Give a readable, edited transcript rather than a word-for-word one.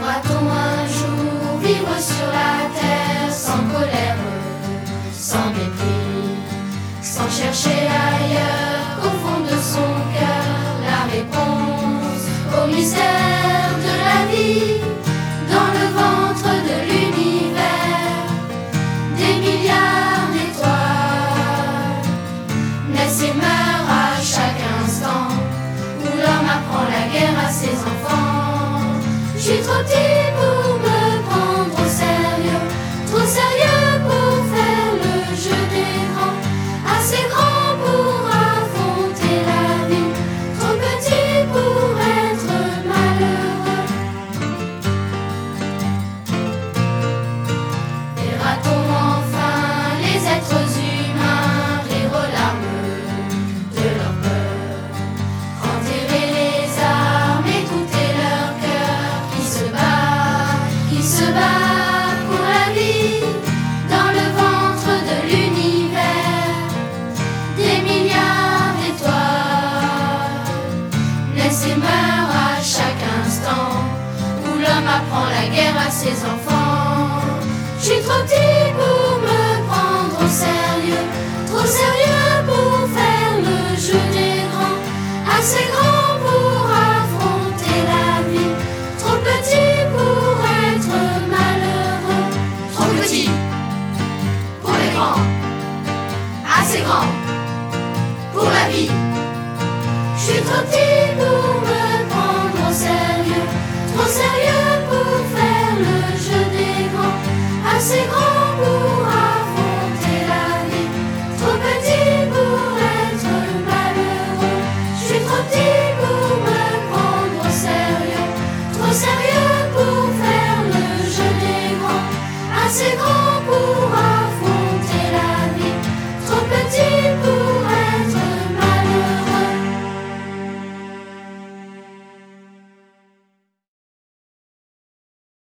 Pourra-t-on un jour vivre sur la terre sans colère, sans mépris, sans chercher ailleurs qu'au fond de son cœur la réponse au mystère de la vie? Dans le ventre de l'univers, des milliards d'étoiles naissent et meurent à chaque instant, où l'homme apprend la guerre à ses enfants. Je suis trop petit pour me prendre au sérieux, trop sérieux pour faire le jeu des grands, assez grand pour affronter la vie, trop petit pour être malheureux. Verra-t-on enfin les êtres humains rire aux larmes de leur peur, enterrer les armes, écouter leur cœur qui se bat pour la vie? Dans le ventre de l'univers, des milliards d'étoiles naissent et meurent à chaque instant, où l'homme apprend la guerre à ses enfants. Je suis trop petit pour me prendre au sérieux, trop sérieux pour faire le jeu des grands, assez grand pour affronter la vie, trop petit pour être malheureux. Trop petit pour les grands, assez grand pour la vie. Je suis trop petit pour me prendre au sérieux, trop sérieux pour faire le jeu des grands, assez grand pour